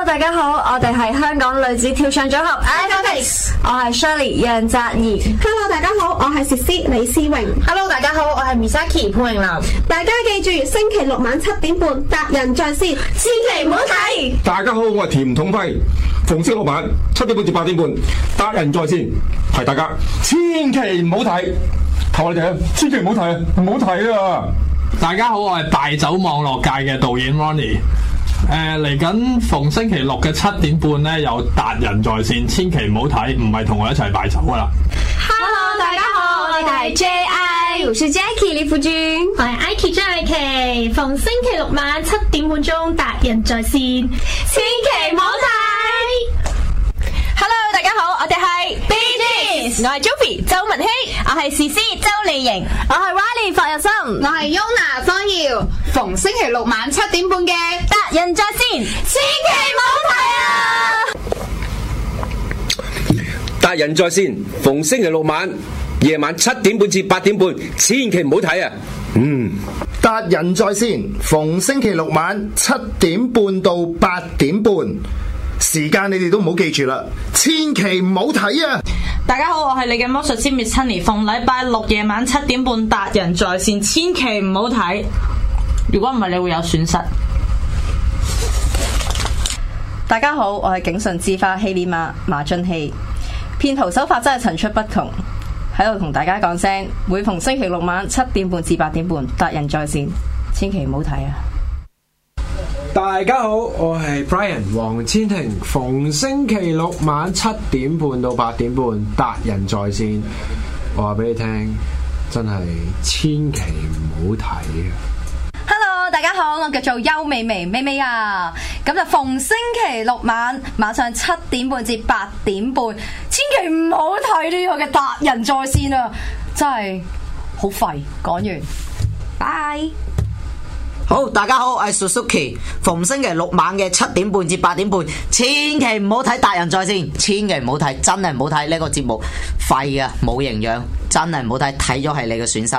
大家好，我哋係香港女子跳唱組合 Acrobatics， 我係 Shirley 楊澤怡。 Hello， 大家好，我係 Cici 李思榮。 Hello， 大家好，我係 Misaki 潘詠琳。 大家記住，星期六晚7點半達人在線，千祈唔好睇。 大家好，我係田統輝。逢星期六晚7點半至8點半達人在線，係大家千祈唔好睇，求我哋啊，千祈唔好睇啊，唔好睇啊！ 大家好，我係大酒網絡界嘅導演 Ronnie。嚟緊逢星期六嘅7點半咧，有達人在線，千祈唔好睇，唔係同我一齊擺酒噶啦。 Hello， 大家好，我係 J.I， 我是 Jackie 李富君， 我係 Iki 張麗琪。逢星期六晚7點半鐘達人在線，千祈唔好睇。 Hello， 大家好，我哋係 BGS， 我係 Joey 周文希，我係 CC 周麗瑩，我係 Riley 霍日森， 我係 Yona 方耀。逢星期六晚7點半嘅達人在線，千祈唔好睇啊！ 達人在線，逢星期六晚夜晚7點半至8點半，千祈唔好睇啊！ 達人在線，逢星期六晚7點半到8點半。時間你哋都唔好記住啦，千祈唔好睇啊！ 大家好，我係你嘅魔術師 Miss Honey， 逢禮拜六夜晚7點半達人在線，千祈唔好睇，如果唔係你會有損失。 大家好，我係警訊之花希利馬馬俊熙，騙徒手法真係層出不窮，喺度同大家講聲，每逢星期六晚7點半至8點半達人在線，千祈唔好睇啊！ 大家好，我係 Brian 黃千庭，逢星期六晚7點半到8點半達人在線，我話俾你聽，真係千祈唔好睇啊 ！Hello， 大家好，我叫做邱美眉美美啊，咁就逢星期六晚上7點半至8點半，千祈唔好睇呢個嘅達人在線啊！真係好廢，講完，拜。 好，大家好，我係 Suzuki， 逢星期六晚嘅7點半至8點半，千祈唔好睇達人在線，千祈唔好睇，真係唔好睇呢個節目，廢啊，冇營養，真係唔好睇，睇咗係你嘅損失。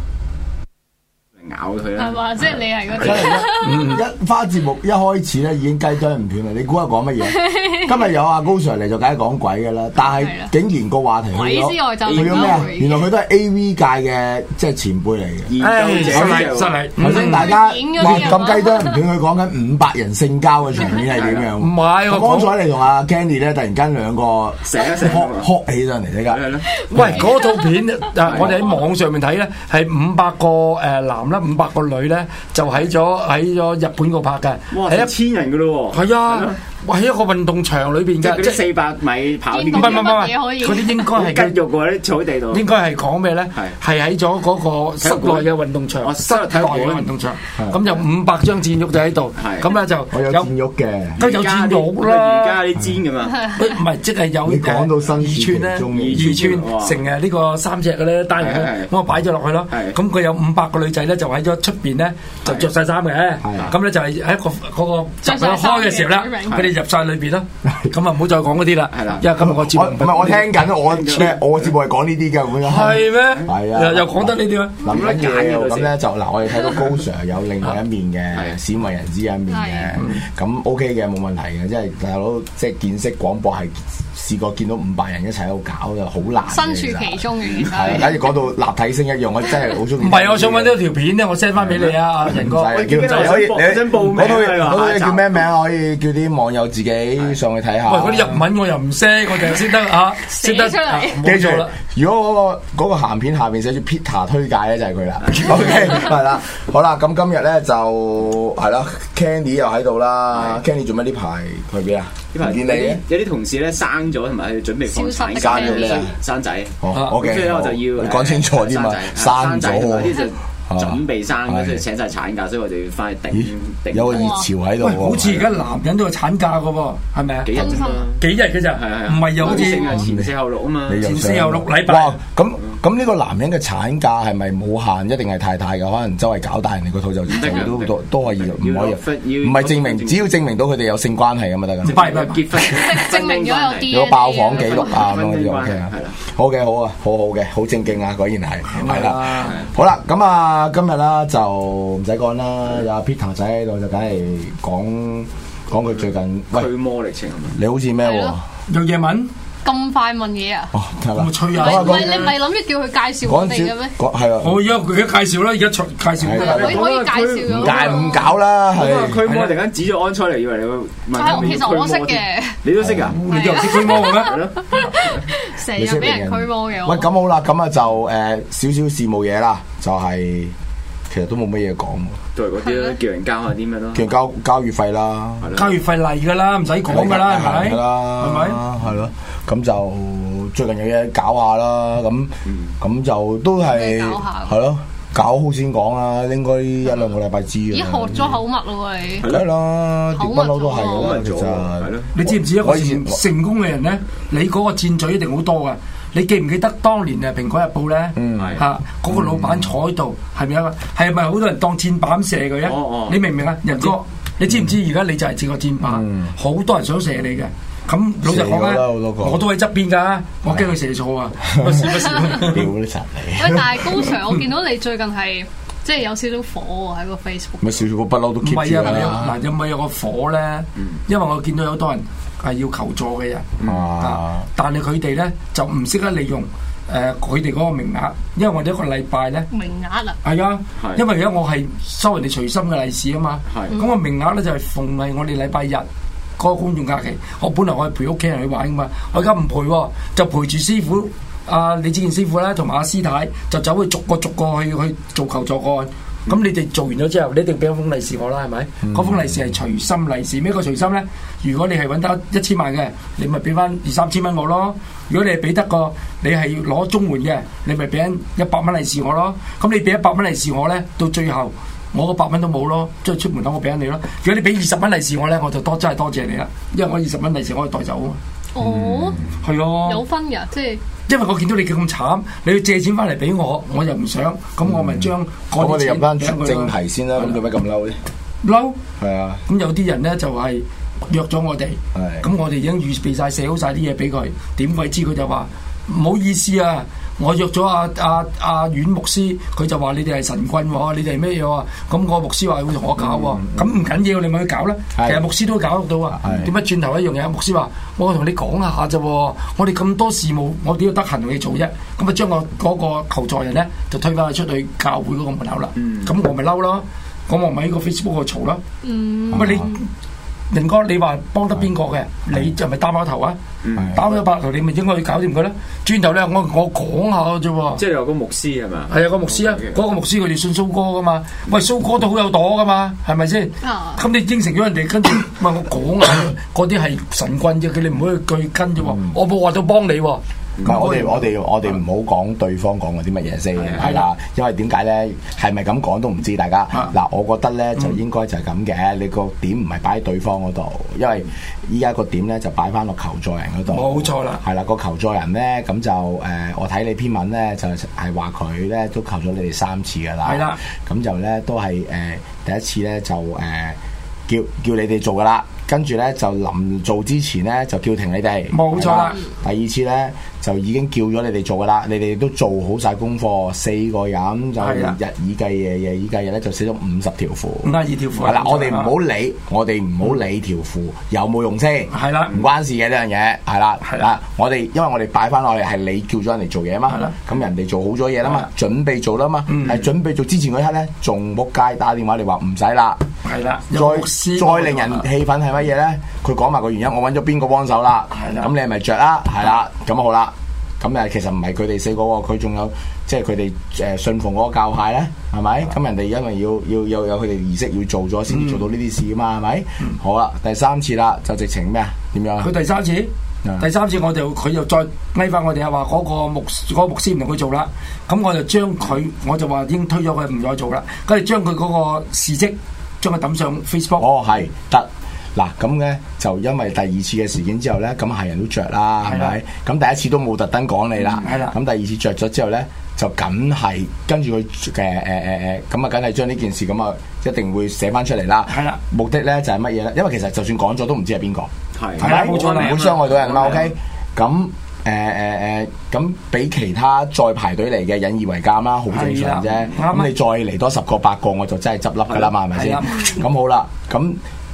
咬佢啦， 係嘛？即係你係嗰啲一花節目一開始咧已經雞啄唔斷啦！你估下講乜嘢？今日有阿高 Sir 嚟就梗係講鬼㗎啦，但係竟然個話題鬼之外就去咗咩啊？原來佢都係 AV 界嘅即係前輩嚟嘅。 研究者真係頭先大家話咁雞啄唔斷，佢講緊500人性交嘅場面係點樣？ 唔係， 剛才你同阿 Candy 咧突然間兩個哭起上嚟，即刻。 喂，嗰套片我哋喺網上面睇咧，係500個男啦，500個女咧，就喺咗日本度拍嘅。 哇，係1000人噶咯喎。 係啊。喺一個運動場裏邊嘅， 即係400米跑啲， 唔係，嗰啲應該係雞肉喎，啲草地度。 應該係講咩咧？係喺咗嗰個室內嘅運動場，室內嘅運動場。咁有500張箭褥就喺度，咁咧就我有箭褥嘅， 都有箭褥啦。 而家啲箭㗎嘛， 唔係即係有你講到新 2寸咧，2寸成呢個3隻嘅咧單人，咁我擺咗落去咯。咁佢有500個女仔咧，就喺咗出邊咧，就着晒衫嘅。咁咧就係喺嗰個集開嘅時候咧，佢哋入晒裏邊咯，咁啊唔好再講嗰啲啦，係啦，因為今日個節目唔係我聽緊，我節目係講呢啲嘅，咁樣係咩？ 係啊， 又講得呢啲咩？ 諗緊嘢咁咧就嗱，我哋睇到高 Sir 有另外一面嘅，鮮為人知嘅一面嘅，咁 OK 嘅冇問題嘅，即係大佬即係見識廣播係試過見到500人一齊喺度搞就好難， 身處其中嘅其實係，假如講到立體聲一樣，我真係好中意。 唔係，我想揾呢條片咧，我 send 翻俾你啊，仁哥。 叫可以你想報名嗰套叫咩名？可以叫啲網友自己上去睇下。 喂，嗰啲日文我又唔識，我就係識得嚇，識得出嚟。 記住啦，如果嗰個鹹片下邊寫住 Peter 推介咧，就係佢啦。OK， 係啦，好啦，咁今日咧就係啦 ，Candy 又喺度啦。Candy 做咩呢排去邊啊？ 呢排見你嘅有啲同事咧生咗，同埋準備放產假嘅咩生仔。 OK， 所以我就要講清楚啲嘛，生咗啲就準備生，所以請晒產假，所以我哋要翻去頂。 有個熱潮喺度。 好似而家男人都有產假噶喎，係咪啊？ 幾日啫嘛？ 幾日嘅咋？唔係又好似前4後6啊嘛。 前4後6禮拜。 哇！咁呢個男人嘅產假係咪冇限？一定係太太嘅？可能周圍搞大人哋個肚就都可以，唔可以。唔係證明，只要證明到佢哋有性關係咁就得㗎。 唔係結婚， 證明咗有啲。 有爆房記錄啊咁嗰啲 OK 啊。好嘅，好啊，好嘅，好正經啊，果然係啦。好啦，咁啊，今日啦就唔使講啦，有阿 Peter 仔喺度就梗係講講佢最近驅魔歷程係咪？ 你好似咩喎？ 有嘢問？ 咁快問嘢啊？ 哦，係啦。 咁吹啊！ 唔係你唔係諗住叫佢介紹我哋嘅咩？ 係啊。 我而家佢介紹啦，而家介紹可以介紹咗。 唔搞啦，係。 驅魔突然間指咗安出嚟，以為你會問。 其實我識嘅。 你都識㗎？ 你又識驅魔嘅咩？係咯。 成日俾人驅魔嘅。 喂，咁好啦，咁啊就少少事務嘢啦，就係其實都冇乜嘢講。 都係嗰啲咯，叫人交下啲咩咯？ 叫人交月費啦， 交月費嚟㗎啦，唔使講㗎啦，係咪？係咪？ 係咯，咁就最近有嘢搞下啦，咁就都係係咯，搞好先講啦，應該一兩個禮拜知嘅。 咦，學咗口密咯你？ 係啦，啲不嬲都係㗎啦，其實係咯。 你知唔知一個成功嘅人咧？你嗰個箭嘴一定好多㗎。你記唔記得當年《蘋果日報》咧？嚇，嗰個老闆坐喺度，係咪啊？係咪好多人當箭靶射佢啊？你明唔明啊？仁哥，你知唔知而家你就係似個箭靶，好多人想射你嘅。咁老實講咧，我都喺側邊㗎，我驚佢射錯啊！不時不時屌你實你。 喂，但係高 Sir，我見到你最近係即係有少少火喎喺個 Facebook。 咪少少個不嬲都 keep 住啦。 嗱，有冇有個火咧？因為我見到有好多人係要求助嘅人，但係佢哋咧就唔識得利用佢哋嗰個名額，因為我哋一個禮拜咧名額啊， 係啊，因為而家我係收人哋隨心嘅利是啊嘛，咁個名額咧就係逢係我哋禮拜日嗰個公眾假期，我本來我係陪屋企人去玩噶嘛，我而家唔陪喎，就陪住師傅李志健師傅咧同埋阿師太，就走去逐個去做求助個案。咁你哋做完咗之後，你一定俾一封利是我啦，係咪？嗰封利是係隨心利是，咩個隨心咧？如果你係揾得1000萬嘅，你咪俾翻2-3千蚊我咯。如果你係俾得個，你係攞綜援嘅，你咪俾100蚊利是我咯。咁你俾100蚊利是我咧，到最後我個100蚊都冇咯，即係出門口我俾你咯。如果你俾20蚊利是我咧，我就真係多謝你啦，因為我20蚊利是我可以帶走啊。 哦， 係咯， 有分㗎，即係。 因為我見到你咁慘，你要借錢翻嚟俾我，我又唔想，咁我咪將嗰啲錢。 我哋入翻正題先啦，咁做咩咁嬲咧？ 嬲？ 係啊。咁有啲人咧就係約咗我哋，咁我哋已經預備晒寫好晒啲嘢俾佢，點鬼知佢就話唔好意思啊！我約咗阿阮牧師，佢就話你哋係神棍喎，你哋係咩嘢喎？咁個牧師話會同我搞喎，咁唔緊要，你咪去搞啦。其實牧師都搞得到啊。點解轉頭一樣嘢？牧師話：我同你講下啫，我哋咁多事務，我點得閒同你做啫？咁啊將我嗰個求助人咧，就推返去出去教會嗰個門口啦。咁我咪嬲咯，咁我咪喺個 Facebook 度嘈咯。咁你仁哥，你話幫得邊個嘅？你就咪擔把頭啊！擔咗把頭，你咪應該去搞掂佢啦。轉頭咧，我講下啫喎。即係有個牧師係咪？係啊，個牧師啊，嗰個牧師佢哋信蘇哥噶嘛。喂，蘇哥都好有朵噶嘛，係咪先？咁你應承咗人哋，跟住喂我講下，嗰啲係神棍啫，佢哋唔可以據跟啫喎。我冇話到幫你喎。 唔係我哋唔好講對方講嗰啲乜嘢先，係啦，因為點解咧？係咪咁講都唔知，大家嗱，我覺得咧就應該就係咁嘅。你個點唔係擺喺對方嗰度，因為依家個點咧就擺翻落求助人嗰度。冇錯啦，係啦，個求助人咧咁就我睇你篇文咧就係話佢咧都求咗你哋3次噶啦。係啦，咁就咧都係第一次咧就叫你哋做噶啦。跟住咧就臨做之前咧就叫停你哋，冇錯啦。第二次咧就已經叫咗你哋做噶啦，你哋都做好晒功課，4個人就日以繼夜以繼日咧就寫咗50條符。52條符係啦，我哋唔好理條符有冇用先，係啦，唔關事嘅呢樣嘢，係啦，係啦。因為我哋擺翻落去係你叫咗人嚟做嘢嘛，咁人哋做好咗嘢啦嘛，準備做啦嘛，係準備做之前嗰一刻咧仲仆街打電話嚟話唔使啦，係啦，再令人氣憤係乜嘢咧？佢講埋個原因，我揾咗邊個幫手啦？咁你係咪着啦？係啦，咁好啦。咁其實唔係佢哋4個喎，佢仲有即係佢哋信奉嗰個教派咧，係咪？咁人哋因為要有佢哋儀式要做咗先至做到呢啲事啊嘛，係咪？好啦，第3次啦，就直情咩啊？點樣？佢第3次佢又再拉翻我哋話嗰個牧師唔同佢做啦，咁我就將佢，我就話已經推咗佢唔再做啦，跟住將佢嗰個事蹟將佢抌上 Facebook。哦，係得。嗱咁咧就因為第2次嘅事件之後咧，咁係人都着啦，係咪？咁第一次都冇特登講你啦，係啦。咁第2次着咗之後咧，就梗係跟住佢咁啊，梗係將呢件事咁啊，一定會寫翻出嚟啦。係啦，目的咧就係乜嘢咧？因為其實就算講咗都唔知係邊個，係咪？冇錯，唔會傷害到人嘛。OK，咁咁俾其他再排隊嚟嘅引以為鑑啦，好正常啫。咁你再嚟多10個8個，我就真係執笠噶啦嘛，係咪先？咁好啦，咁。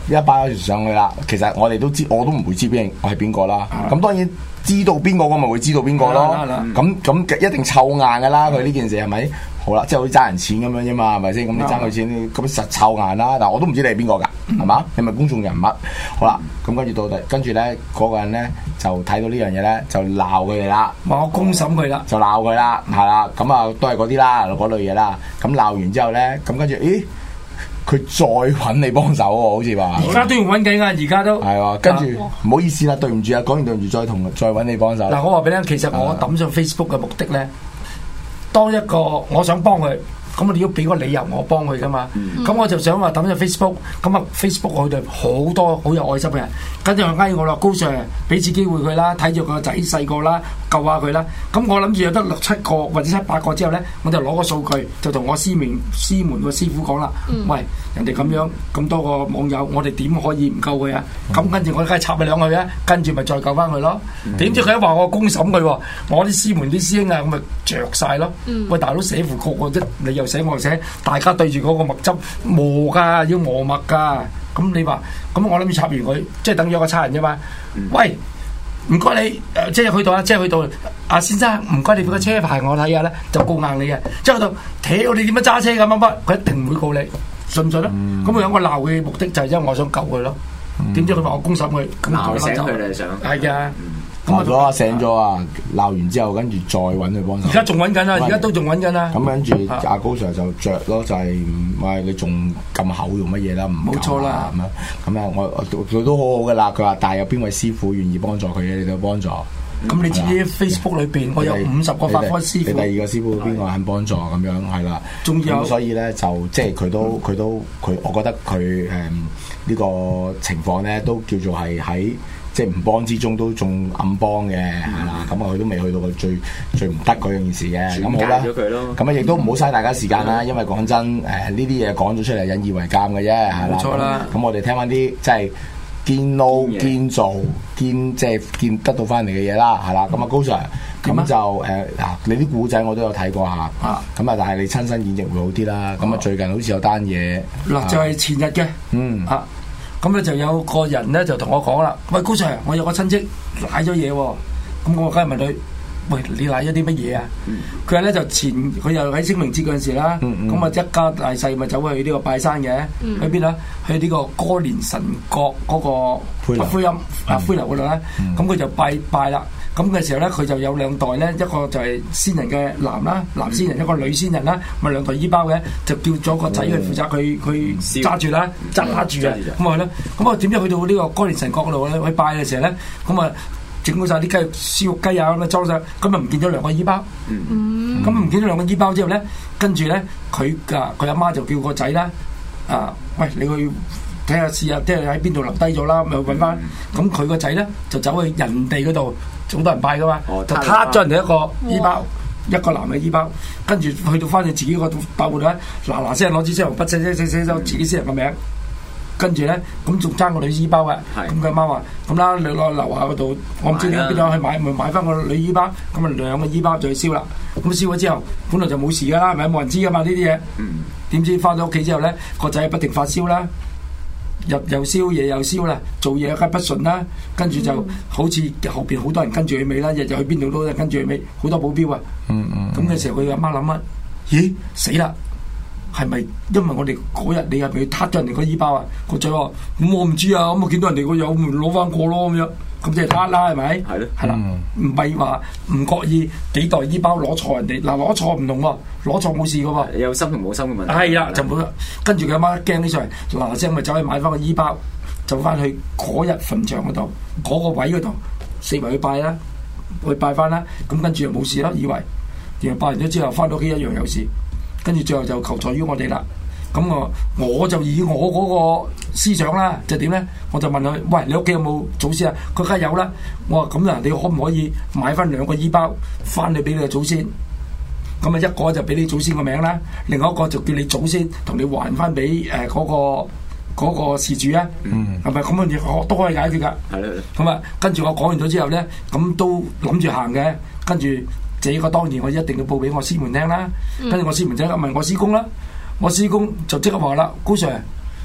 一擺咗上去啦。其實我哋都知，我都唔會知我係邊個啦。咁當然知道邊個，我咪會知道邊個咯。咁一定臭硬噶啦，佢呢件事係咪？好啦，即係好似爭人錢咁樣啫嘛，係咪先？咁你爭佢錢，咁實臭硬啦。但係我都唔知你係邊個㗎，係嘛？你咪公眾人物。好啦，咁跟住咧，嗰個人咧就睇到呢樣嘢咧，就鬧佢哋啦。 話我公審佢啦， 就鬧佢啦，係啦。咁啊，都係嗰啲啦，嗰類嘢啦。咁鬧完之後咧，咁跟住，咦？佢再揾你幫手喎，好似話。 而家都要揾緊啊！而家都係喎，跟住唔好意思啦，對唔住啊，講完對唔住，再揾你幫手。 嗱，我話俾你聽，其實我抌上 Facebook 嘅目的咧。當一個我想幫佢，咁你要俾個理由我幫佢噶嘛？咁我就想話抌咗 Facebook，咁啊 Facebook 佢哋好多好有愛心嘅人，跟住佢嗌我啦，高 Sir 俾次機會佢啦，睇住個仔細個啦，救下佢啦。咁我諗住有得6、7個或者7、8個之後咧，我就攞個數據，就同我師門個師傅講啦。喂，人哋咁樣咁多個網友，我哋點可以唔救佢啊？咁跟住我梗係插佢兩句啊，跟住咪再救翻佢咯。點知佢一話我公審佢喎，我啲師門啲師兄啊，咁咪着晒咯。喂，大佬寫符個個你又寫我又寫，大家對住嗰個墨汁磨㗎，要磨墨㗎。咁你話，咁我諗住插完佢，即係等咗個差人啫嘛。喂，唔該你，即係去到，阿先生，唔該你俾個車牌我睇下咧，就告硬你嘅。即係去到，睇我哋點樣揸車咁乜，佢一定唔會告你，信唔信咧？咁我有個鬧佢嘅目的就係因為我想救佢咯。點知佢話我公審佢， 鬧醒佢你想？係㗎。 鬧咗啊，醒咗啊，鬧完之後跟住再揾佢幫手。 而家仲揾緊啦，而家都仲揾緊啦。 咁跟住阿高 Sir 就着咯，就係喂你仲咁厚用乜嘢啦？唔冇錯啦。 咁啊，佢都好好噶啦。佢話但係有邊位師傅願意幫助佢嘅，你都幫助。 咁你知唔知 Facebook 裏邊我有50個法科師傅？ 你第二個師傅邊個肯幫助咁樣係啦？ 仲有所以咧就即係佢，我覺得佢呢個情況咧都叫做係喺。即係唔幫之中都仲暗幫嘅，係啦，咁啊佢都未去到佢最唔得嗰樣件事嘅，咁好啦，咁啊亦都唔好嘥大家時間啦，因為講真，呢啲嘢講咗出嚟引以為鑑嘅啫，係啦，冇錯啦。咁我哋聽翻啲即係堅撈堅做堅即係堅得到翻嚟嘅嘢啦，係啦，咁啊高 Sir，咁就你啲古仔我都有睇過下，咁啊但係你親身演繹會好啲啦，咁啊最近好似有單嘢， 嗱就係前日嘅，咁咧就有個人咧就同我講啦，喂高 Sir，我有個親戚賴咗嘢喎，咁我梗係問佢，喂你賴咗啲乜嘢啊？佢話咧就佢又喺清明節嗰陣時啦，咁啊一家大細咪走去呢個拜山嘅，去邊啊？去呢個歌連臣角嗰個灰樓嗰度咧，咁佢就拜啦。咁嘅時候咧，佢就有2代咧，一個就係先人嘅男先人，一個女先人啦，咪2代衣包嘅，就叫咗個仔去負責佢揸住啦，揸住啊，咁啊咧，咁啊點知去到呢個歌連臣角嗰度咧，去拜嘅時候咧，咁啊整好晒啲雞燒肉雞啊咁啊裝晒，咁啊唔見咗2個衣包，咁唔見咗2個衣包之後咧，跟住咧佢阿媽就叫個仔啦，喂你去睇下試下，即係喺邊度留低咗啦，咪去揾翻，咁佢個仔咧就走去人哋嗰度。好多人拜噶嘛，就撻咗人哋一個衣包，一個男嘅衣包，跟住去到翻你自己個包度咧，嗱聲攞支消防筆寫自己私人個名，跟住咧咁仲爭個女衣包嘅，咁佢媽話咁啦，你攞樓下嗰度，我唔知你喺邊度去買，咪買翻個女衣包，咁啊2個衣包就去燒啦，咁燒咗之後，本來就冇事噶啦，係咪冇人知噶嘛呢啲嘢，點知翻到屋企之後咧，個仔不停發燒啦。又燒嘢又燒啦，做嘢梗係不順啦，跟住就好似後邊好多人跟住佢尾啦，日日去邊度都跟住佢尾，好多保鏢啊。咁嘅時候佢阿媽諗啊，咦死啦，係咪因為我哋嗰日你係咪撻咗人哋個衣包啊？個仔話咁我唔知啊，咁我見到人哋個有咪攞翻個咯咁樣，咁即係撻啦係咪？係咯，係啦，唔係話唔覺意幾袋衣包攞錯人哋，嗱攞錯唔同喎，攞錯冇事噶喎， 有心同冇心嘅問題。係啦，就冇啦。跟住佢阿媽驚起上嚟，嗱聲咪走去買翻個衣包，走翻去嗰日墳場嗰度，嗰個位嗰度四圍去拜啦，去拜翻啦。咁跟住又冇事啦，以為然後拜完咗之後翻到屋企一樣有事，跟住最後就求助於我哋啦。咁我就以我嗰個思想啦，就點咧？我就問佢：喂，你屋企有冇祖先啊？佢梗係有啦。我話咁啊，你可唔可以買翻2個衣包翻嚟俾你嘅祖先？咁啊，一個就俾你祖先個名啦，另外一個就叫你祖先同你還翻俾嗰個事主啊。係咪咁啊？都可以解決㗎。係咯。咁啊，跟住我講完咗之後咧，咁都諗住行嘅。跟住這個當然我一定要報俾我師門聽啦。跟住我師門就問我師公啦。我師公就即刻話啦，高 Sir，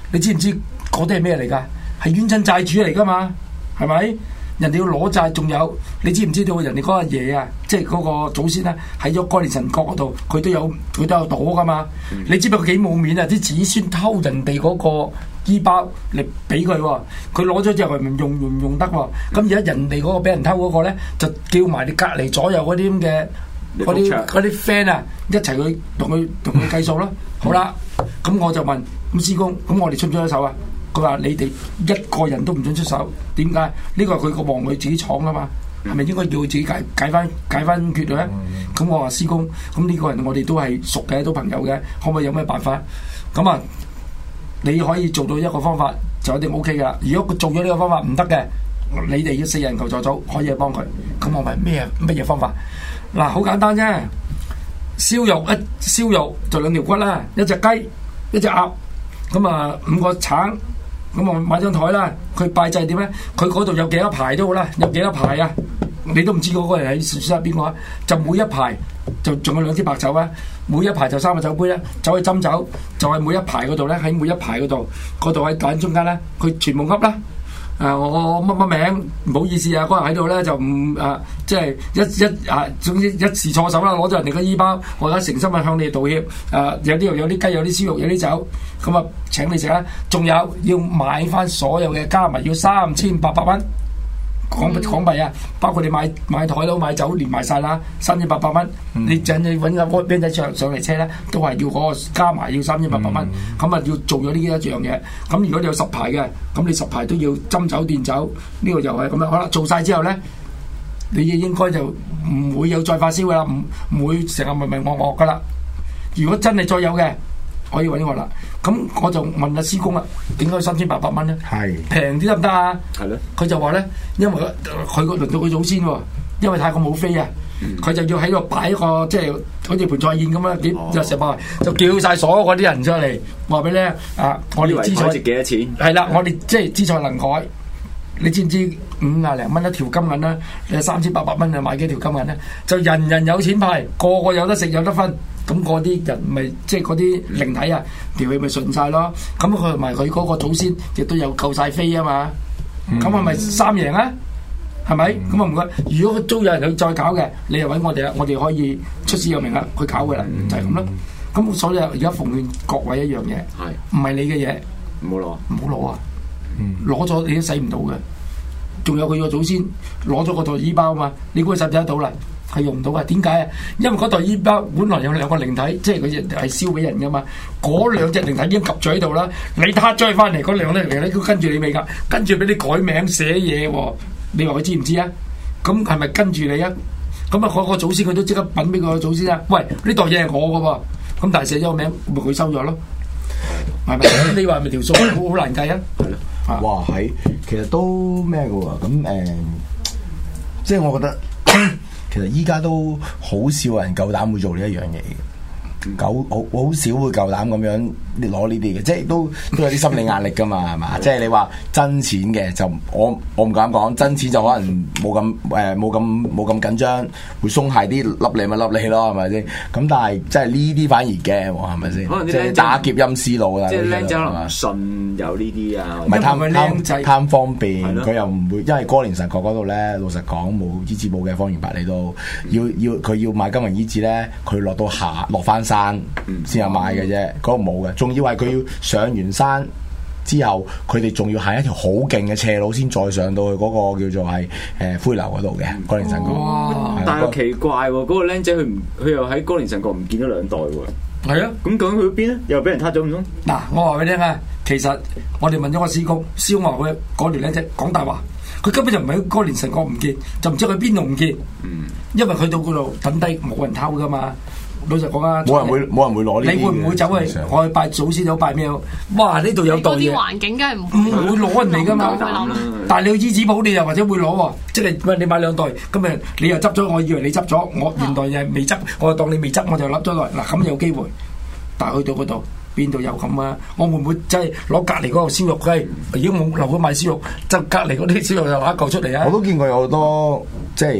你知唔知嗰啲係咩嚟㗎？係冤親債主嚟㗎嘛，係咪？人哋要攞債，仲有你知唔知道人哋嗰個爺啊，即係嗰個祖先咧，喺咗哥連臣角嗰度，佢都有朵噶嘛。你知唔知佢幾冇面啊？啲子孫偷人哋嗰個衣包嚟俾佢喎，佢攞咗之後唔用得喎。咁而家人哋嗰個俾人偷嗰個咧，就叫埋你隔離左右嗰啲咁嘅嗰啲 friend 啊，一齊去同佢計數咯。好啦，咁我就問咁師公，咁我哋出唔出得手啊？佢話：你哋一個人都唔准出手，點解？呢個係佢個王佢自己闖啊嘛，係咪應該叫佢自己解翻決咧？咁我話師公，咁呢個人我哋都係熟嘅，都朋友嘅，可唔可以有咩辦法？咁啊，你可以做到一個方法就一定 OK 噶啦。如果佢做咗呢個方法唔得嘅，你哋要4人求助組可以去幫佢。咁我問乜嘢方法？嗱，好簡單啫，燒肉就2條骨啦，一隻雞，一隻鴨，咁啊5個橙。咁我買張台啦，佢拜祭點咧？佢嗰度有幾多排都好啦，有幾多排啊？你都唔知嗰個人喺樹下邊個啊？就每一排就仲有2支白酒啊，每一排就3個酒杯咧，走去斟酒，就係每一排嗰度咧，喺每一排嗰度喺蛋中間咧，佢全部噏啦。我乜名？唔好意思啊，嗰人喺度咧就唔即係總之一時錯手啦，攞咗人哋個衣包，我而家誠心去向你哋道歉。有啲肉，有啲雞，有啲燒肉，有啲酒，咁啊請你食啦。仲有要買翻所有嘅加埋要3800蚊港幣啊，包括你買台佬買酒連埋晒啦，3800蚊。你陣你揾個 band 仔上嚟車咧，都係要嗰個加埋要3800蚊。咁啊要做咗呢一樣嘢。咁如果你有10排嘅，咁你10排都要斟酒奠酒，呢個又係咁樣。好啦，做晒之後咧，你應該就唔會有再發燒噶啦，唔會成日迷惡噶啦。如果真係再有嘅，可以揾我啦。咁我就問阿師公啦，點解3800蚊咧？係平啲得唔得啊？係咯。佢就話咧，因為佢輪到佢祖先喎，因為泰國冇飛啊，佢就要喺度擺一個即係好似盤菜宴咁樣，就成班就叫晒所有嗰啲人出嚟，話俾你我哋資菜值幾多錢？係啦，我哋即係資菜能改。你知唔知50零蚊一條金銀啦？你3800蚊就買幾條金銀咧？就人人有錢派，個個有得食有得分。咁嗰啲人咪即係嗰啲靈體啊，條氣咪順晒咯。咁佢同埋佢嗰個祖先亦都有夠晒飛啊嘛。咁係咪3贏啊？係咪？咁啊唔該。如果都有人去再搞嘅，你又揾我哋啦，我哋可以出師有名啦，去搞嘅啦，就係咁咯。咁所以而家奉勸各位一樣嘢，唔係你嘅嘢，唔好攞啊！攞咗你都使唔到嘅。仲有佢個祖先攞咗個袋衣包啊嘛，你估佢使唔使得到啦？係用唔到啊？點解啊？因為嗰袋衣包本來有2個靈體，即係佢係燒俾人噶嘛。嗰2隻靈體已經及咗喺度啦。你撻咗佢翻嚟，嗰2隻靈體都跟住你未㗎？跟住俾你改名寫嘢喎。你話佢知唔知啊？咁係咪跟住你啊？咁啊，嗰個祖先佢都即刻稟俾個祖先啊！喂，呢袋嘢係我㗎喎。咁但係寫咗個名，咪佢收咗咯。係咪？你話係咪條數好難計啊？係咯。 哇，其實都咩嘅喎？咁即係我覺得其實依家都好少人夠膽會做呢一樣嘢嘅，好少會夠膽咁樣攞呢啲嘅，即係都有啲心理壓力㗎嘛，係嘛？即係你話真錢嘅就我唔敢講，真錢就可能冇咁緊張，會鬆懈啲，笠你咪笠你咯，係咪先？咁但係即係呢啲反而驚喎，係咪先？即係打劫陰司路啦，即係僆仔可能唔信有呢啲啊，唔係貪方便，佢又唔會，因為哥連臣角嗰度咧，老實講冇衣紙鋪嘅，方圓百里都佢要買金銀衣紙咧，佢落翻山先有買嘅啫，嗰度冇嘅。仲要係佢要上完山之後，佢哋仲要行一條好勁嘅斜路，先再上到去嗰個叫做係灰樓嗰度嘅哥連臣角。 但係奇怪喎，嗰個僆仔佢又喺哥連臣角唔見咗2代喎。 係啊， 咁究竟去咗邊咧？又俾人撻咗唔通？ 嗱，我話俾你聽啊，其實我哋問咗個師公，燒話佢嗰條僆仔講大話，佢根本就唔喺哥連臣角唔見，就唔知去邊度唔見。因為去到嗰度等低冇人偷噶嘛。老實講啊，冇人會攞呢啲。你會唔會走去我去拜祖先，走拜咩？哇！呢度有袋嘢。嗰啲環境梗係唔會攞人哋噶嘛。但係你去衣紙鋪，你又或者會攞喎。即係你買2袋，咁啊你又執咗，我以為你執咗，我原來又未執，我當你未執，我就笠咗落嚟。嗱，咁有機會。但係去到嗰度，邊度有咁啊？我會唔會真係攞隔離嗰個燒肉雞？如果冇留咗買燒肉，就隔離嗰啲燒肉就攞一嚿出嚟啊！ 我都見過有好多即係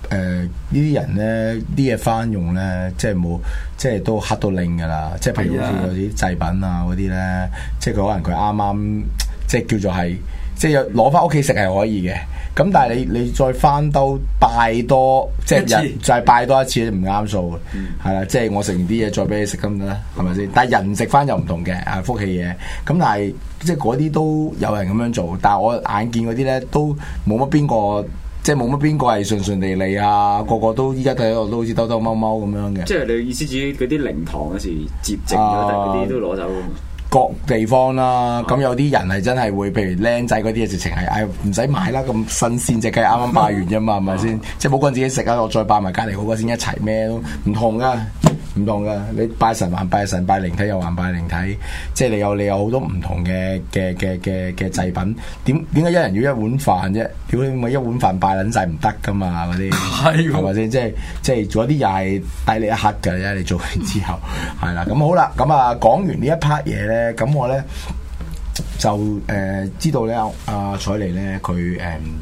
呢啲人咧啲嘢翻用咧，即係冇，即係都黑到令㗎啦。即係譬如好似有啲製品啊嗰啲咧，即係佢可能佢啱啱即係叫做係，即係攞翻屋企食係可以嘅。咁但係你再翻兜拜多，即係人就係拜多一次唔啱數嘅，係啦。即係我食完啲嘢再俾你食咁得啦，係咪先？但係人食翻又唔同嘅，係福氣嘢。咁但係即係嗰啲都有人咁樣做，但係我眼見嗰啲咧都冇乜邊個。即係冇乜邊個係順順利利啊，個個都依家睇落都好似兜兜踎踎咁樣嘅。 即係你意思指嗰啲靈堂嗰時接淨咗，但嗰啲都攞走。 各地方啦，咁有啲人係真係會，譬如僆仔嗰啲直情係，唔使買啦，咁新鮮隻雞啱啱拜完啫嘛，係咪先？即係冇個人自己食啊，我再拜埋隔離嗰個先一齊咩都唔同噶。唔同噶，你拜神還拜神，拜靈體又還拜靈體，即係你有好多唔同嘅祭品。點解一人要一碗飯啫？屌你咪一碗飯拜撚晒唔得噶嘛？嗰啲係咪先？即係做一啲又係抵你一刻嘅啫。你做完之後係啦，咁好啦，咁啊講完呢一 part 嘢咧，咁我咧就知道咧阿采妮咧佢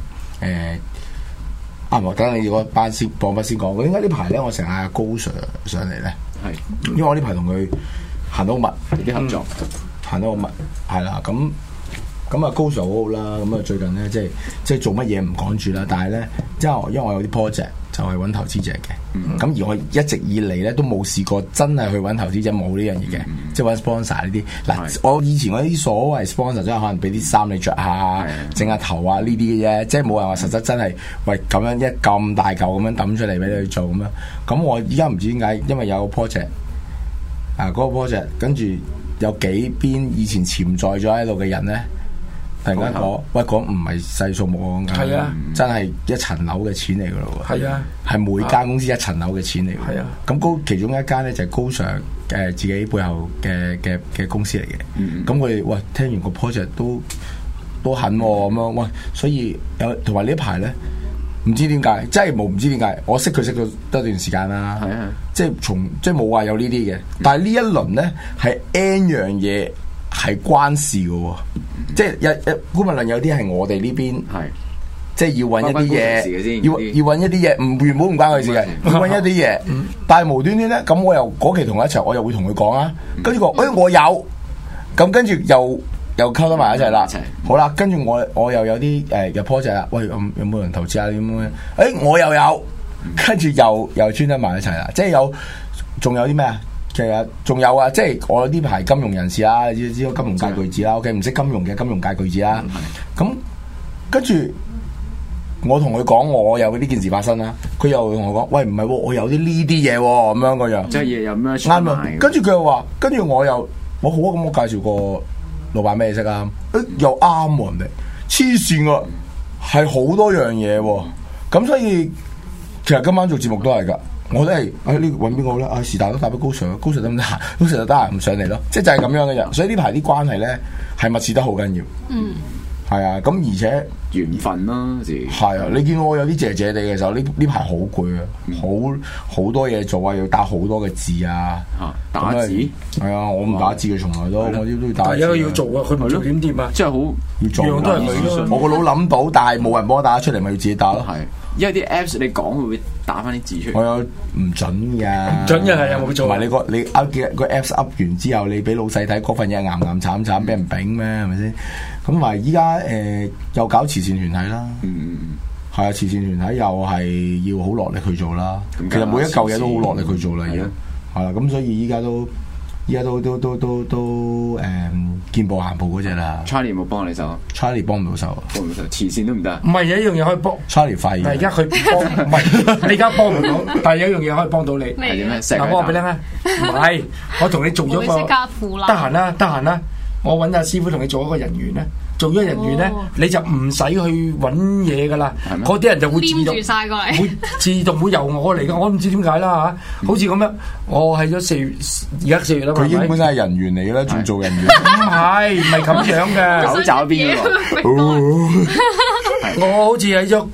等你個班先播筆先講。點解呢排咧我成日嗌高 Sir 上嚟咧？係，因為我呢排同佢行到好密啲合作，行到好密，係啦。咁啊高 Sir 好好啦。咁啊最近咧即係做乜嘢唔講住啦。但係咧，因為我有啲 project 就係揾投資者嘅。咁而我一直以嚟咧都冇試過真係去揾投資者，冇呢樣嘢嘅，即係揾 sponsor 呢啲。嗱，我以前嗰啲所謂 sponsor 即係可能俾啲衫你着下，整下頭啊呢啲嘅啫，即係冇人話實質真係喂咁樣咁大嚿咁樣抌出嚟俾你去做咁樣。咁我依家唔知點解，因為有個 project 嗰個 project 跟住有幾邊以前潛在咗喺度嘅人咧。突然間講，喂，講唔係細數目講緊，真係一層樓嘅錢嚟噶咯喎，係啊，係每間公司一層樓嘅錢嚟，係啊。咁其中一間咧就係高 Sir 自己背後嘅公司嚟嘅，咁佢哋喂聽完個 project 都肯咁樣，喂，所以有同埋呢一排咧，唔知點解，真係唔知點解，我識佢識咗得一段時間啦，係啊，即係冇話有呢啲嘅，但係呢一輪咧係 N 樣嘢。係關事嘅喎，即係姑勿論有啲係我哋呢邊，即係要揾一啲嘢，要揾一啲嘢，原本唔關佢事嘅，要揾一啲嘢，但係無端端咧，咁我又嗰期同佢一齊，我又會同佢講啊，跟住佢，我有，咁跟住又溝得埋一齊啦，好啦，跟住我又有啲有 project 啦，喂，有冇人投資啊？點樣？我又有，跟住又專登埋一齊啦，即係有，仲有啲咩啊？其實仲有啊，即係我呢排金融人士啦，你知道金融界巨子啦，OK，唔識金融嘅金融界巨子啦。咁跟住我同佢講，我有呢件事發生啦，佢又同我講，喂，唔係喎，我有啲呢啲嘢喎，咁樣個樣。即係嘢有咩啱啊？跟住佢又話，跟住我好啊，咁我介紹個老闆咩識啊？又啱喎，人哋黐線喎，係好多樣嘢喎。咁所以其實今晚做節目都係㗎。我都係，呢揾邊個咧？是但都打俾高 Sir， 高 Sir 得唔得閒？高 Sir 就得閒唔上嚟咯，即係就係咁樣嘅人。所以呢排啲關係咧係密切得好緊要。係啊，咁而且緣分啦，係啊。你見我有啲謝謝地嘅時候，呢排好攰啊，好多嘢做啊，要打好多嘅字啊，打字係啊，我唔打字嘅，從來都我啲都要打字。大家要做啊，佢唔做點掂啊？即係好要做，樣都係佢咯。我個腦諗到，但係冇人幫我打出嚟，咪要自己打咯。係。因為啲 apps 你講會唔會打翻啲字出嚟？我有唔準㗎，唔準嘅係有冇做？同埋你個 apps up 完之後，你俾老細睇嗰份嘢岩慘，俾人丙咩？係咪先？咁同埋依家又搞慈善團體啦，係啊，慈善團體又係要好落力去做啦。其實每一嚿嘢都好落力去做啦，而家係啦。咁所以依家都見步行步嗰隻啦。Charlie 冇幫你手 ，Charlie 幫唔到手，慈善都唔得。唔係有一樣嘢可以幫 Charlie 廢。但係而家佢幫唔係你而家幫唔到，但係有一樣嘢可以幫到你。係點咧？嗱，我話俾你聽啊，唔係我同你做咗個得閒啦，我揾阿師傅同你做一個人緣咧。做咗人緣咧，你就唔使去揾嘢噶啦，嗰啲人就會自動晒過嚟，會自動會由我嚟噶，我唔知點解啦嚇。好似咁樣，我係咗4月，而家4月啦嘛。佢應本身係人緣嚟嘅啦，仲做人緣。唔係咁樣嘅，狗爪邊喎。係我好似喺咗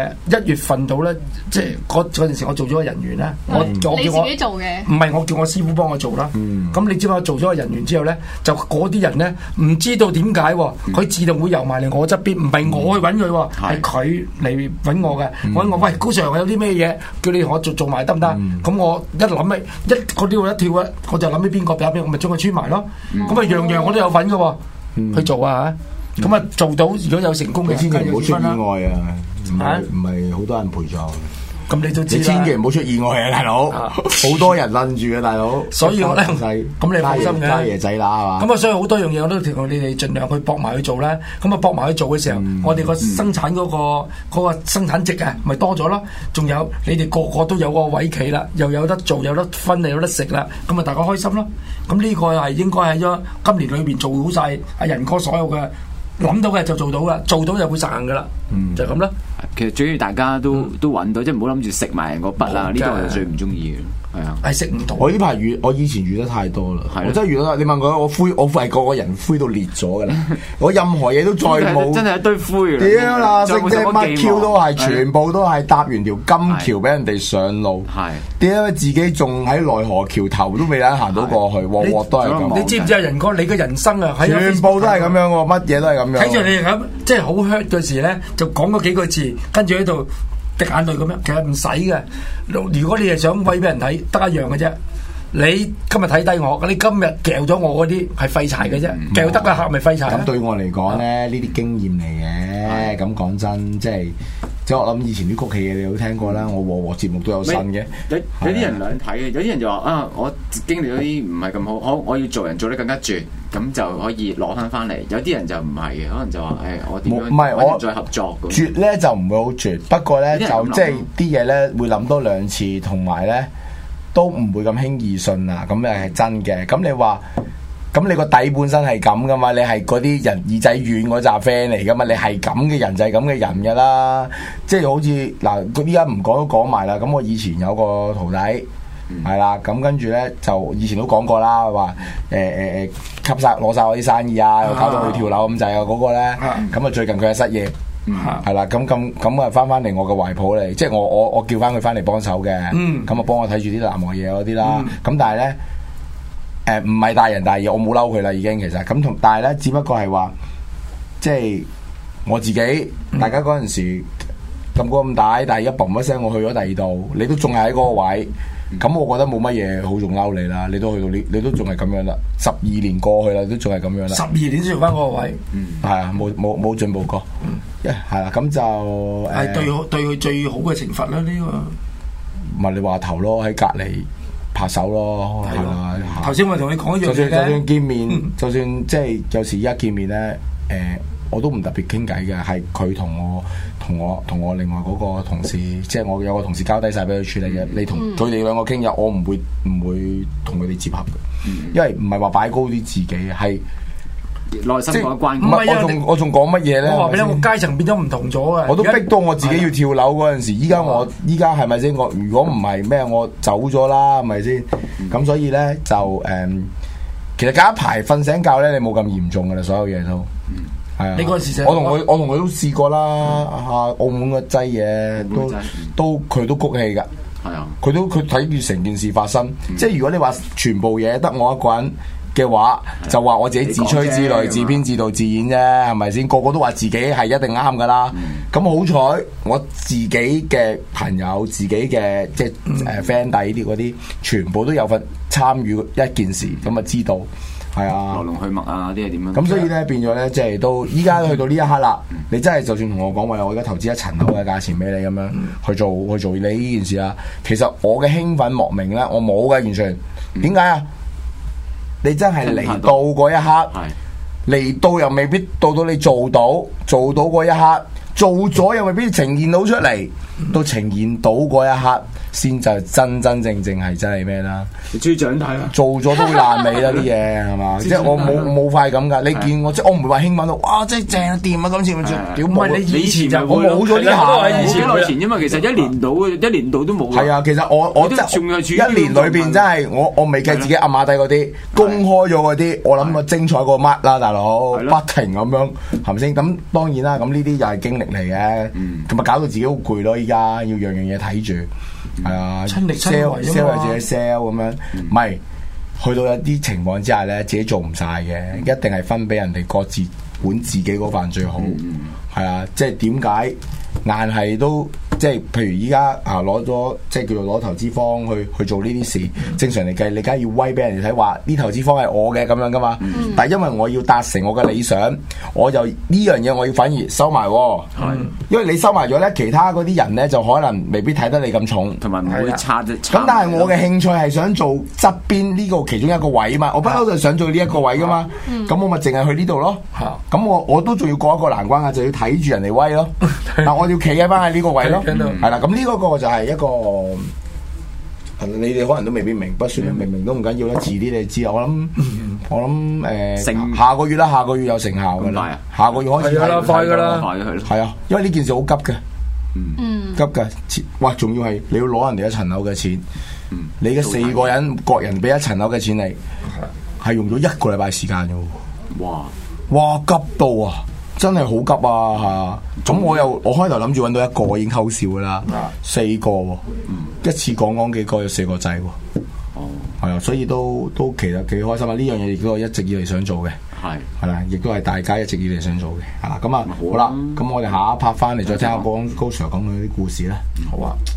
1月份度咧，即係嗰陣時我做咗個人員啦。 你自己做嘅？ 唔係，我叫我師傅幫我做啦。咁你知嘛？我做咗個人員之後咧，就嗰啲人咧唔知道點解佢自動會游埋嚟我側邊，唔係我去揾佢喎，係佢嚟揾我嘅。揾我喂，高 Sir 有啲咩嘢叫你同我做埋得唔得？咁我一諗起嗰啲一跳啊，我就諗起邊個俾我咪將佢穿埋咯。咁啊樣樣我都有份嘅喎，去做啊嚇。咁啊做到如果有成功嘅， 千祈唔好出意外啊！唔係好多人陪葬。 咁你都知啦， 你千祈唔好出意外啊，大佬！好多人愣住嘅，大佬。 所以我咧，咁你放心嘅， 揸爺仔啦，係嘛？ 咁啊，所以好多樣嘢我都同你哋盡量去搏埋去做啦。咁啊，搏埋去做嘅時候，我哋個生產嗰個生產值啊，咪多咗咯。仲有你哋個個都有個位企啦，又有得做，有得分，又有得食啦。咁啊，大家開心咯。咁呢個係應該喺咗今年裏邊做好晒阿仁哥所有嘅。諗到嘅就做到噶，做到就會實行噶啦，就咁啦。 其實最緊要大家都揾到，即係唔好諗住食埋人嗰筆啦。呢個我就最唔中意嘅，係啊，係食唔到。 我呢排我以前遇得太多啦，我真係遇得。你問我我係個人灰到裂咗噶啦，我任何嘢都再冇， 真係一堆灰。 屌啦，食隻乜 Q 都係，全部都係搭完條金橋俾人哋上路。係點解自己仲喺奈何橋頭都未能行到過去，鑊鑊都係咁。 你知唔知啊，仁哥？你嘅人生啊， 全部都係咁樣喎，乜嘢都係咁樣。 睇住你咁，即係好 hurt 嘅時咧，就講嗰幾個字，跟住喺度滴眼淚咁樣。其實唔使嘅。如果你係想威俾人睇，得一樣嘅啫。你今日睇低我，你今日嚼咗我嗰啲係廢柴嘅啫，嚼得嘅客咪廢柴。 咁對我嚟講咧，呢啲經驗嚟嘅。咁講真，即係我諗以前啲曲奇嘢你都聽過啦，我節目都有新嘅。 有啲人兩睇嘅，有啲人就話啊，我經歷咗啲唔係咁好，我要做人做得更加絕，咁就可以攞翻嚟。有啲人就唔係嘅，可能就話我點樣揾人再合作。 絕咧就唔會好絕，不過咧就即係啲嘢咧會諗多兩次，同埋咧都唔會咁輕易信啊。咁又係真嘅。咁你話？咁你個底本身係咁噶嘛？你係嗰啲人耳仔軟嗰扎 friend 嚟噶嘛？你係咁嘅人就係咁嘅人噶啦。即係好似嗱，依家唔講都講埋啦。咁我以前有個徒弟係啦，咁跟住咧就以前都講過啦，話吸晒攞晒我啲生意啊，又搞到佢跳樓咁滯啊嗰個咧。咁啊最近佢係失業，係啦，咁啊翻嚟我嘅懷抱嚟，即係我叫翻佢翻嚟幫手嘅。咁啊幫我睇住啲南華嘢嗰啲啦。咁但係咧。唔係大人大義，我冇嬲佢啦，已經其實咁但係咧，只不過係話，即係我自己，大家嗰陣時咁高咁大，但係一嘣一聲我去咗第二度，你都仲係喺嗰個位，咁我覺得冇乜嘢好仲嬲你啦，你都去到你都仲係咁樣啦，12年過去啦，都仲係咁樣啦 ，12年先做翻嗰個位， 係啊，冇進步過，係啦，咁就係對佢最好嘅懲罰啦，呢個咪你話頭咯，喺隔離。拍手咯，係啦。 頭先我同你講一樣嘢， 就算見面，就算即係有時依家見面咧，我都唔特別傾偈嘅，係佢同我另外嗰個同事，即係我有個同事交低晒俾佢處理嘅。你同佢哋兩個傾嘅，我唔會同佢哋接合嘅，因為唔係話擺高啲自己，係內心嗰關。 唔係我仲講乜嘢咧？ 我話俾你，我階層變咗唔同咗啊！ 我都逼到我自己要跳樓嗰陣時，依家係咪先？我如果唔係咩，我走咗啦，係咪先？咁所以咧就其實隔一排瞓醒覺咧，你冇咁嚴重噶啦，所有嘢都係啊。 你嗰時我同佢都試過啦，澳門個劑嘢都佢都谷氣噶，係啊，佢睇住成件事發生，即係如果你話全部嘢得我一個人嘅話，就話我自己自吹自擂、自編自導自演啫，係咪先？個個都話自己係一定啱噶啦。咁好彩，我自己嘅朋友、自己嘅即係friend 底啲嗰啲，全部都有份參與一件事，咁啊知道係啊。 來龍去脈啊，啲係點樣？ 咁所以咧變咗咧，即係都依家去到呢一刻啦。你真係就算同我講話，我而家投資1層樓嘅價錢俾你咁樣去做你呢件事啊，其實我嘅興奮莫名咧，我冇嘅完全。點解啊？你真係嚟到嗰一刻，嚟到又未必到你做到嗰一刻，做咗又未必呈現到出嚟，到呈現到嗰一刻，先就真正係真係咩啦？ 你中意長大啦， 做咗都會爛尾啦啲嘢係嘛？即係我冇快咁㗎。你見我即係我唔會話興奮到，哇！真係正啊掂啊！今次屌冇你以前就我冇咗呢下， 以前因為其實一年度都冇。 係啊，其實我即係1年裏邊真係我未計自己暗馬底嗰啲公開咗嗰啲，我諗我精彩過乜啦，大佬不停咁樣係咪先？咁當然啦，咁呢啲又係經歷力嚟嘅，咁咪搞到自己好攰咯。依家要樣樣嘢睇住，係啊，sell 又自己 sell 咁樣，唔係去到有啲情況之下咧，自己做唔晒嘅，一定係分俾人哋各自管自己嗰份最好，係啊，即係點解硬係都？即係譬如依家攞咗即係叫做攞投資方去做呢啲事，正常嚟計，你梗係要威俾人哋睇，話呢投資方係我嘅咁樣噶嘛。但係因為我要達成我嘅理想，我就呢樣嘢我要反而收埋。因為你收埋咗咧，其他嗰啲人咧就可能未必睇得你咁重，同埋唔會差啫。咁但係我嘅興趣係想做側邊呢個其中一個位嘛，我不嬲就想做呢一個位噶嘛。咁我咪淨係去呢度咯。咁我都仲要過一個難關啊，就要睇住人哋威咯。嗱，我要企喺翻喺呢個位咯。係啦，咁呢個就係一個，你哋可能都未必明，不算明都唔緊要啦，遲啲你知。我諗下個月啦，下個月有成效噶啦，下個月開始睇快噶啦，係啊，因為呢件事好急嘅，急嘅，哇，仲要係你要攞人哋一層樓嘅錢，你嘅4個人各人俾一層樓嘅錢你，係用咗1個禮拜時間嘅喎，哇，急到啊！真係好急啊！咁我開頭諗住揾到1個已經偷笑噶啦，4個喎，一次講幾個有4個仔喎，係啊，所以都其實幾開心啊！呢樣嘢亦都係一直以嚟想做嘅，係啦，亦都係大家一直以嚟想做嘅，係啦，咁啊好啦，咁我哋下一 part 翻嚟再聽下高 Sir 講佢啲故事啦，好啊。